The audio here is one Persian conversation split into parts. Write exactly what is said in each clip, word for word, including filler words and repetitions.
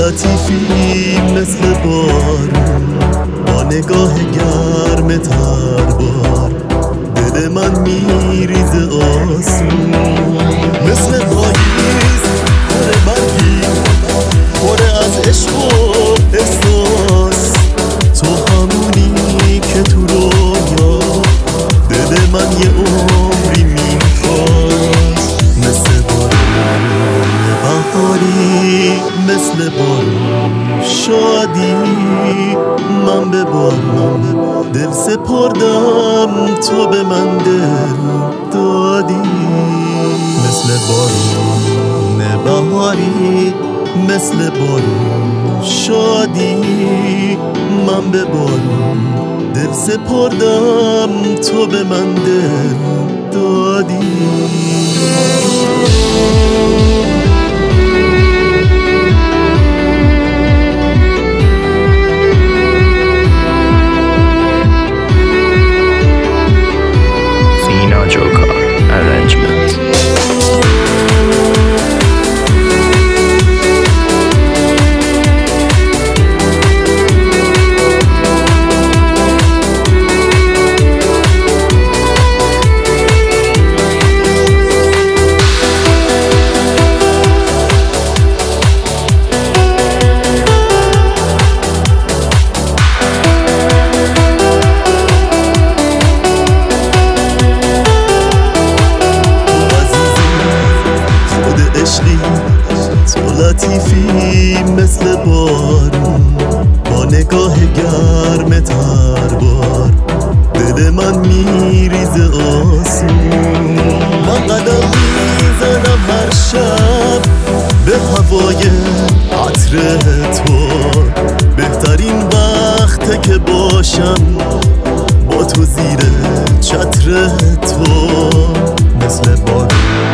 لطیفی مثل بارون، با نگاه گرم تر بار دل من میریزه آسون. مثل پاییز پر برگی، پر از عشق و احساس، تو همونی که تو رویا دل من یه عمری میخواست. مثل بارون بهاری، مثل بارون شادی، من به بارون دل سپردم، تو به من دل دادی. مثل بارون بهاری، مثل بارون شادی، من به بارون دل سپردم، تو به من دل دادی. تو لطیفی مثل بارون، با نگاه گرم تر بار دل من میریزه آسون. من قدم میزنم هر شب به هوای عطر تو، بهترین وقته که باشم با تو زیر چتر تو. مثل بارون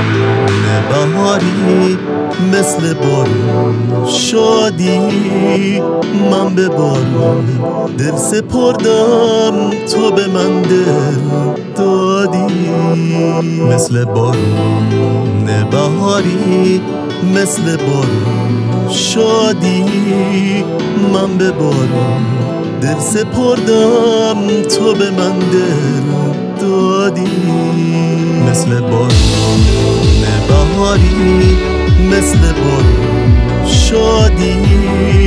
بهاری، مثل بارون شادی، من به بارون دل سپردم، تو به من دل دادی. مثل بارون بهاری، مثل بارون شادی، من به بارون دل سپردم، تو به من دل دادی. مثل بارون بهاری، مثل بارون شادی،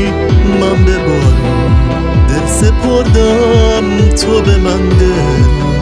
من به بارون دل سپردم، تو به من دل